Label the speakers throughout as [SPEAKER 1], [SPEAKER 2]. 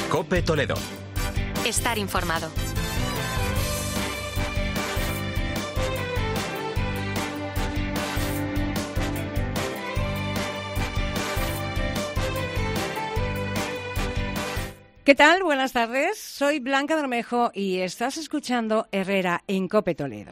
[SPEAKER 1] COPE Toledo.
[SPEAKER 2] Estar informado.
[SPEAKER 3] ¿Qué tal? Buenas tardes. Soy Blanca Bermejo y estás escuchando Herrera en COPE Toledo.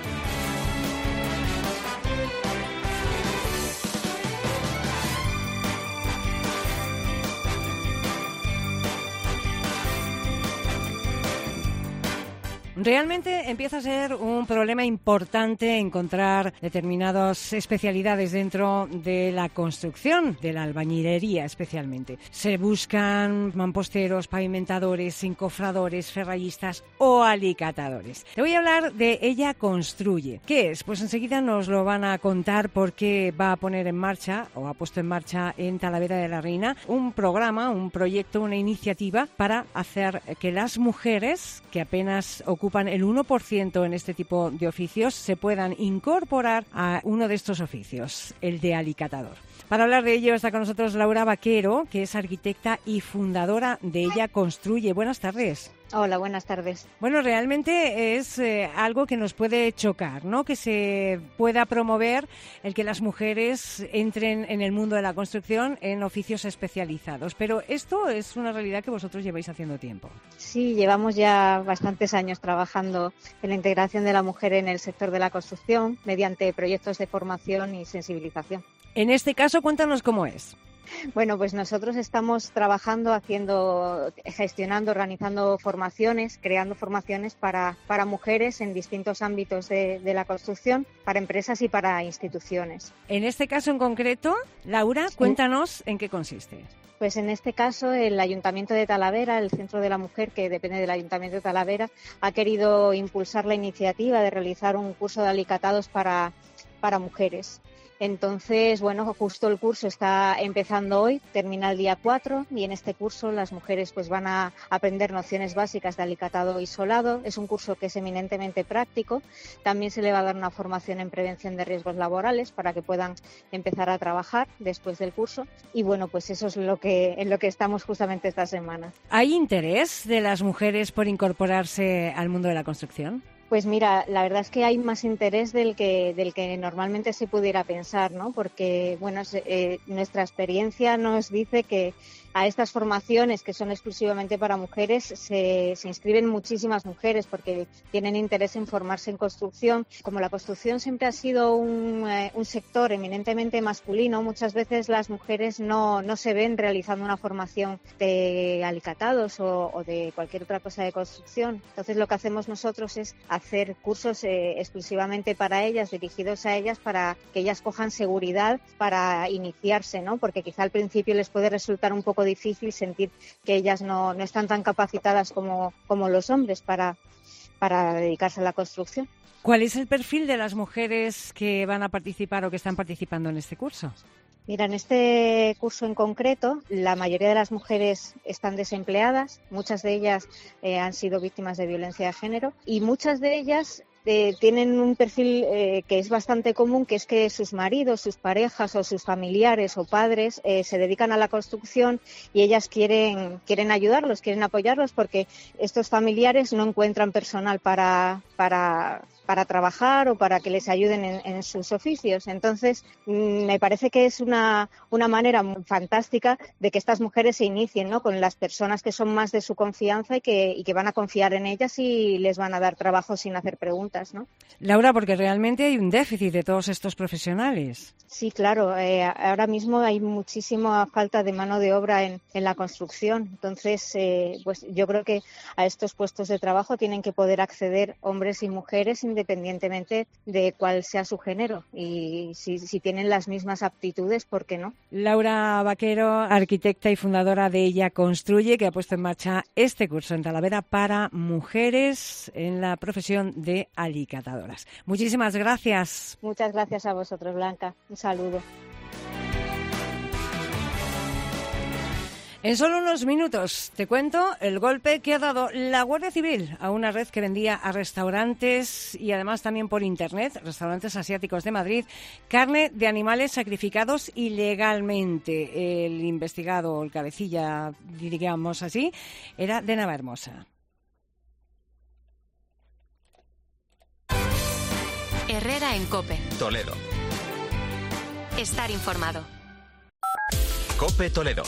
[SPEAKER 3] Realmente empieza a ser un problema importante encontrar determinadas especialidades dentro de la construcción, de la albañilería especialmente. Se buscan mamposteros, pavimentadores, encofradores, ferrallistas o alicatadores. Te voy a hablar de Ella Construye. ¿Qué es? Pues enseguida nos lo van a contar porque va a poner en marcha, o ha puesto en marcha en Talavera de la Reina, un programa, un proyecto, una iniciativa para hacer que las mujeres que apenas ocupan el 1% en este tipo de oficios se puedan incorporar a uno de estos oficios, el de alicatador. Para hablar de ello está con nosotros Laura Vaquero, que es arquitecta y fundadora de Ella Construye. Buenas tardes.
[SPEAKER 4] Hola, buenas tardes.
[SPEAKER 3] Bueno, realmente es algo que nos puede chocar, ¿no? Que se pueda promover el que las mujeres entren en el mundo de la construcción en oficios especializados. Pero esto es una realidad que vosotros lleváis haciendo tiempo.
[SPEAKER 4] Sí, llevamos ya bastantes años trabajando en la integración de la mujer en el sector de la construcción mediante proyectos de formación y sensibilización.
[SPEAKER 3] En este caso, cuéntanos cómo es.
[SPEAKER 4] Bueno, pues nosotros estamos trabajando, gestionando, organizando formaciones, creando formaciones para mujeres en distintos ámbitos de la construcción, para empresas y para instituciones.
[SPEAKER 3] En este caso en concreto, Laura, cuéntanos en qué consiste.
[SPEAKER 4] Pues en este caso el Ayuntamiento de Talavera, el Centro de la Mujer, que depende del Ayuntamiento de Talavera, ha querido impulsar la iniciativa de realizar un curso de alicatados para mujeres. Entonces, bueno, justo el curso está empezando hoy, termina el día 4 y en este curso las mujeres pues van a aprender nociones básicas de alicatado y solado. Es un curso que es eminentemente práctico. También se le va a dar una formación en prevención de riesgos laborales para que puedan empezar a trabajar después del curso. Y bueno, pues eso es en lo que estamos justamente esta semana.
[SPEAKER 3] ¿Hay interés de las mujeres por incorporarse al mundo de la construcción?
[SPEAKER 4] Pues mira, la verdad es que hay más interés del que normalmente se pudiera pensar, ¿no? Porque, bueno, nuestra experiencia nos dice que a estas formaciones que son exclusivamente para mujeres se inscriben muchísimas mujeres porque tienen interés en formarse en construcción. Como la construcción siempre ha sido un sector eminentemente masculino, muchas veces las mujeres no se ven realizando una formación de alicatados o de cualquier otra cosa de construcción. Entonces lo que hacemos nosotros es hacer cursos exclusivamente para ellas, dirigidos a ellas, para que ellas cojan seguridad para iniciarse, ¿no? Porque quizá al principio les puede resultar un poco difícil sentir que ellas no están tan capacitadas como los hombres para dedicarse a la construcción.
[SPEAKER 3] ¿Cuál es el perfil de las mujeres que van a participar o que están participando en este curso?
[SPEAKER 4] Mira, en este curso en concreto, la mayoría de las mujeres están desempleadas, muchas de ellas han sido víctimas de violencia de género y muchas de ellas tienen un perfil que es bastante común, que es que sus maridos, sus parejas o sus familiares o padres se dedican a la construcción y ellas quieren ayudarlos, quieren apoyarlos porque estos familiares no encuentran personal para trabajar o para que les ayuden en sus oficios. Entonces, me parece que es una manera fantástica de que estas mujeres se inicien, ¿no? Con las personas que son más de su confianza y que van a confiar en ellas y les van a dar trabajo sin hacer preguntas, ¿no?
[SPEAKER 3] Laura, porque realmente hay un déficit de todos estos profesionales.
[SPEAKER 4] Sí, claro. Ahora mismo hay muchísima falta de mano de obra en la construcción. Entonces, pues yo creo que a estos puestos de trabajo tienen que poder acceder hombres y mujeres independientemente de cuál sea su género. Y si tienen las mismas aptitudes, ¿por qué no?
[SPEAKER 3] Laura Vaquero, arquitecta y fundadora de Ella Construye, que ha puesto en marcha este curso en Talavera para mujeres en la profesión de alicatadoras. Muchísimas gracias.
[SPEAKER 4] Muchas gracias a vosotros, Blanca. Un saludo.
[SPEAKER 3] En solo unos minutos te cuento el golpe que ha dado la Guardia Civil a una red que vendía a restaurantes y además también por Internet, restaurantes asiáticos de Madrid, carne de animales sacrificados ilegalmente. El investigado, el cabecilla, digamos así, era de Navahermosa.
[SPEAKER 2] Herrera en COPE.
[SPEAKER 1] Toledo.
[SPEAKER 2] Estar informado.
[SPEAKER 1] COPE Toledo.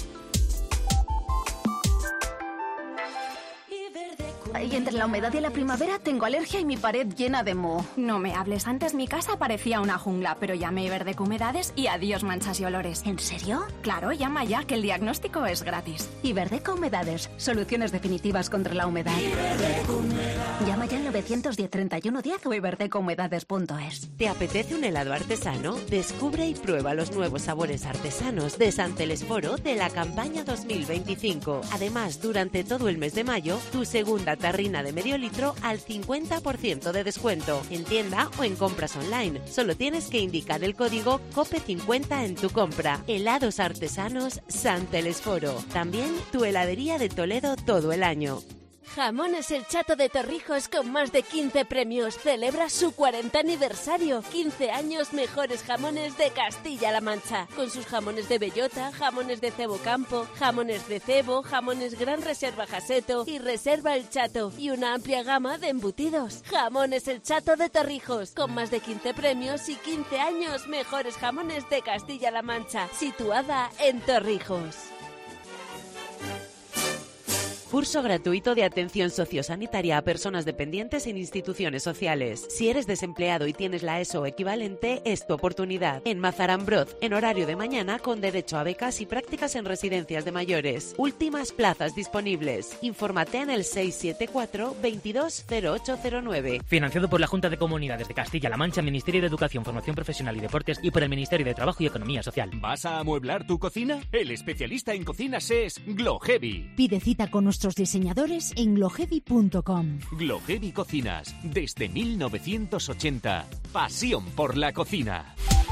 [SPEAKER 5] Y entre la humedad y la primavera tengo alergia y mi pared llena de moho.
[SPEAKER 6] No me hables, antes mi casa parecía una jungla, pero llamé a Iberdeco Humedades y adiós manchas y olores.
[SPEAKER 5] ¿En serio?
[SPEAKER 6] Claro, llama ya, que el diagnóstico es gratis.
[SPEAKER 5] Iberdeco Humedades, soluciones definitivas contra la humedad. Llama ya al 910 31 10 o iberdecohumedades.es.
[SPEAKER 7] ¿Te apetece un helado artesano? Descubre y prueba los nuevos sabores artesanos de San Telesforo de la campaña 2025. Además, durante todo el mes de mayo, tu segunda tarrina de medio litro al 50% de descuento, en tienda o en compras online. Solo tienes que indicar el código COPE50 en tu compra. Helados artesanos San Telesforo. También tu heladería de Toledo todo el año.
[SPEAKER 8] Jamones El Chato de Torrijos con más de 15 premios. Celebra su 40 aniversario. 15 años mejores jamones de Castilla-La Mancha. Con sus jamones de bellota, jamones de cebo campo, jamones de cebo, jamones Gran Reserva Jaseto y Reserva El Chato. Y una amplia gama de embutidos. Jamones El Chato de Torrijos. Con más de 15 premios y 15 años mejores jamones de Castilla-La Mancha. Situada en Torrijos.
[SPEAKER 7] Curso gratuito de atención sociosanitaria a personas dependientes en instituciones sociales. Si eres desempleado y tienes la ESO o equivalente, es tu oportunidad. En Mazarambroz, en horario de mañana, con derecho a becas y prácticas en residencias de mayores. Últimas plazas disponibles. Infórmate en el 674 220809.
[SPEAKER 9] Financiado por la Junta de Comunidades de Castilla-La Mancha, Ministerio de Educación, Formación Profesional y Deportes y por el Ministerio de Trabajo y Economía Social.
[SPEAKER 10] ¿Vas a amueblar tu cocina? El especialista en cocinas es Gloheavy.
[SPEAKER 11] Pide cita con nuestros diseñadores en gloheavy.com.
[SPEAKER 10] Gloheavy Cocinas, desde 1980. Pasión por la cocina.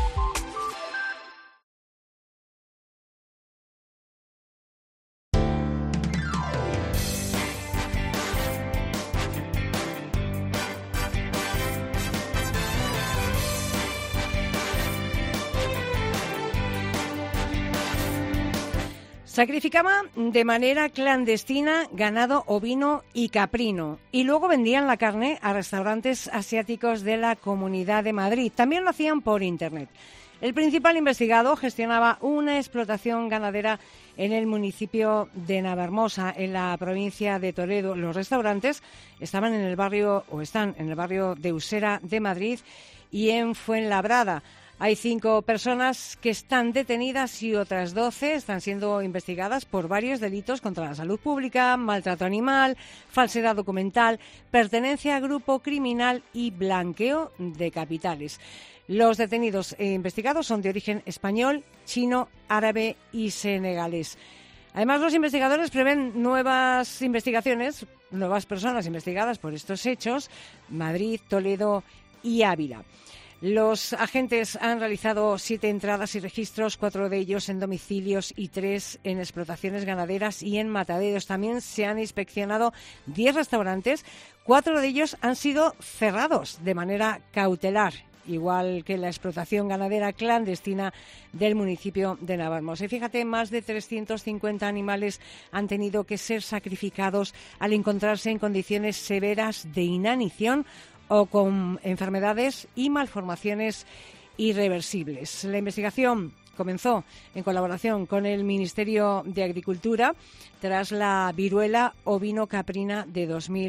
[SPEAKER 3] Sacrificaba de manera clandestina ganado ovino y caprino y luego vendían la carne a restaurantes asiáticos de la Comunidad de Madrid. También lo hacían por Internet. El principal investigado gestionaba una explotación ganadera en el municipio de Navahermosa, en la provincia de Toledo. Los restaurantes estaban en el barrio, o están en el barrio de Usera de Madrid y en Fuenlabrada. Hay 5 personas que están detenidas y otras 12 están siendo investigadas por varios delitos contra la salud pública, maltrato animal, falsedad documental, pertenencia a grupo criminal y blanqueo de capitales. Los detenidos e investigados son de origen español, chino, árabe y senegalés. Además, los investigadores prevén nuevas investigaciones, nuevas personas investigadas por estos hechos, Madrid, Toledo y Ávila. Los agentes han realizado 7 entradas y registros, 4 de ellos en domicilios y 3 en explotaciones ganaderas y en mataderos. También se han inspeccionado 10 restaurantes, 4 de ellos han sido cerrados de manera cautelar, igual que la explotación ganadera clandestina del municipio de Navahermosa. Y fíjate, más de 350 animales han tenido que ser sacrificados al encontrarse en condiciones severas de inanición o con enfermedades y malformaciones irreversibles. La investigación comenzó en colaboración con el Ministerio de Agricultura tras la viruela ovino-caprina de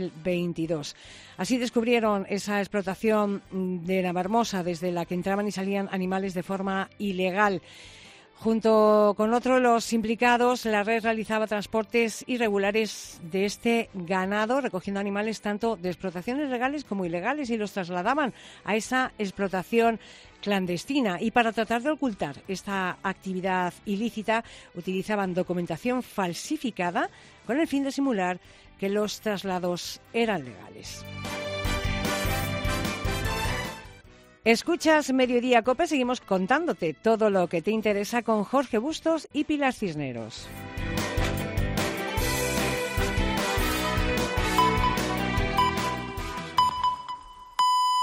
[SPEAKER 3] 2022. Así descubrieron esa explotación de Navahermosa desde la que entraban y salían animales de forma ilegal. Junto con otros los implicados, la red realizaba transportes irregulares de este ganado, recogiendo animales tanto de explotaciones legales como ilegales y los trasladaban a esa explotación clandestina. Y para tratar de ocultar esta actividad ilícita, utilizaban documentación falsificada con el fin de simular que los traslados eran legales. Escuchas Mediodía COPE, seguimos contándote todo lo que te interesa con Jorge Bustos y Pilar Cisneros.